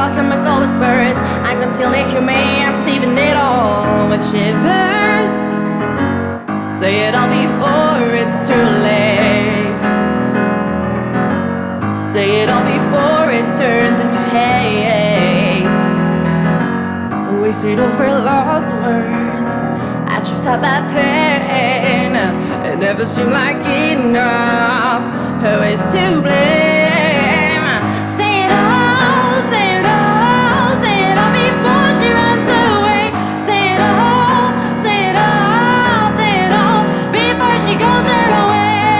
alchemical whispers. I'm concealing inhumane, I'm receiving it all with shivers. Say it all before it's too late. Say it all before it turns into hate. Wasted over lost words, atrophied by pain. It never seemed like enough. Who is to blame? Say it all, say it all, say it all before she runs away. Say it all, say it all, say it all before she goes her away.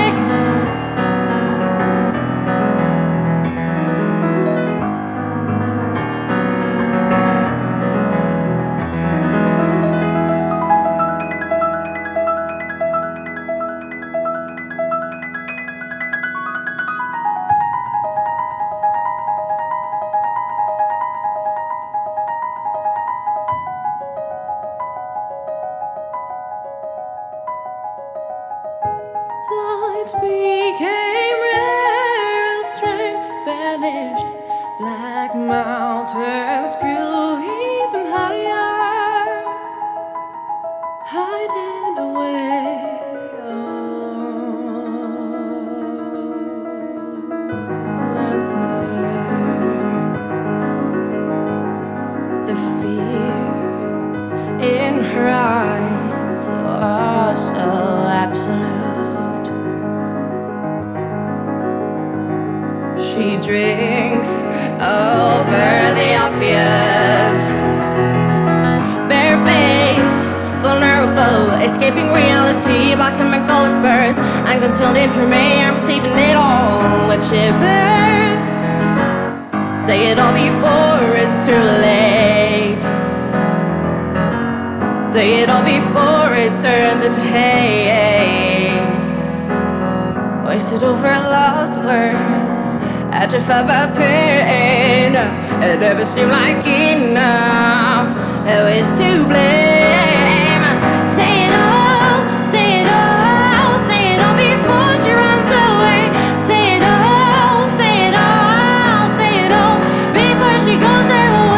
Light became rare and strength vanished. Black mountains grew even higher, hiding away. Answers. The fear in her eyes was so absolute. She drinks over the obvious, barefaced, vulnerable, escaping reality, alchemical whispers. I'm concealed in her may, I'm receiving it all with shivers. Say it all before it's too late. Say it all before it turns into hate. Wasted over lost words, atrophied by pain. It never seemed like enough. Who is to blame? Say it all, say it all, say it all before she runs away. Say it all, say it all, say it all before she goes her away.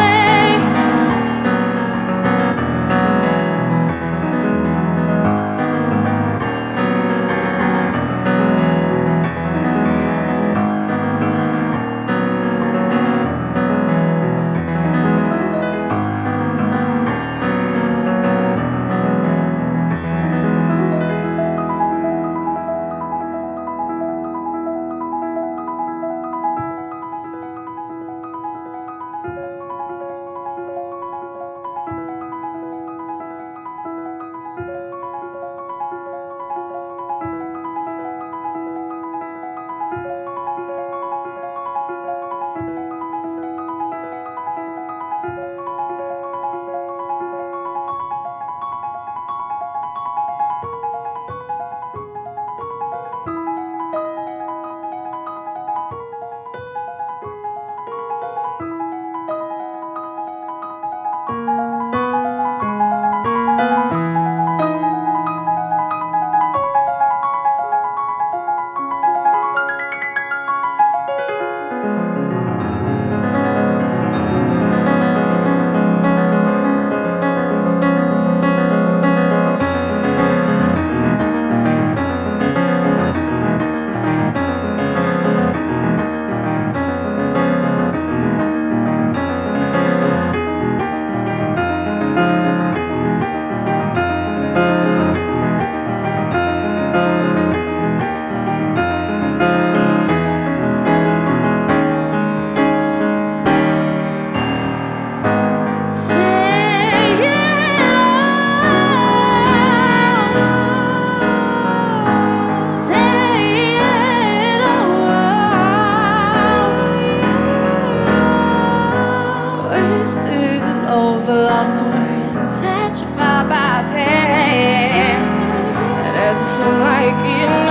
Over lost words, petrified by pain. And everything like it